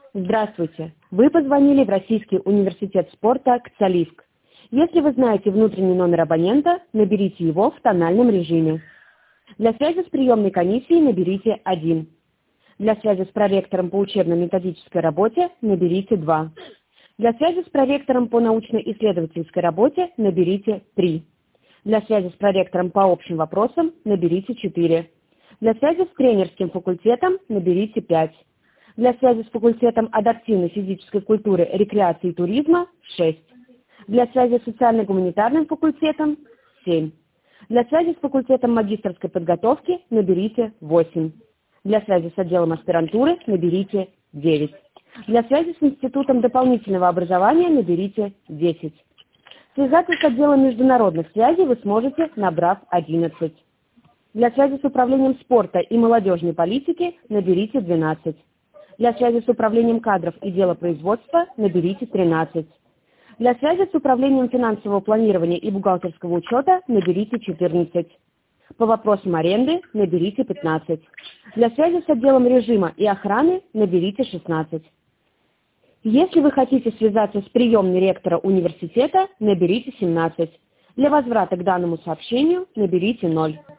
Здравствуйте! Вы позвонили в Российский университет спорта «КЦАЛИСК». Если вы знаете внутренний номер абонента, наберите его в тональном режиме. Для связи с приемной комиссией наберите 1. Для связи с проректором по учебно-методической работе наберите 2. Для связи с проректором по научно-исследовательской работе наберите 3. Для связи с проректором по общим вопросам наберите 4. Для связи с тренерским факультетом наберите 5. Для связи с факультетом адаптивной физической культуры, рекреации и туризма – 6. Для связи с социально-гуманитарным факультетом – 7. Для связи с факультетом магистерской подготовки наберите 8. Для связи с отделом аспирантуры наберите 9. Для связи с институтом дополнительного образования наберите 10. Связаться с отделом международных связей вы сможете, набрав 11. Для связи с управлением спорта и молодежной политики наберите 12. Для связи с управлением кадров и делопроизводства наберите 13. Для связи с управлением финансового планирования и бухгалтерского учета наберите 14. По вопросам аренды наберите 15. Для связи с отделом режима и охраны наберите 16. Если вы хотите связаться с приемной ректора университета, наберите 17. Для возврата к данному сообщению наберите 0.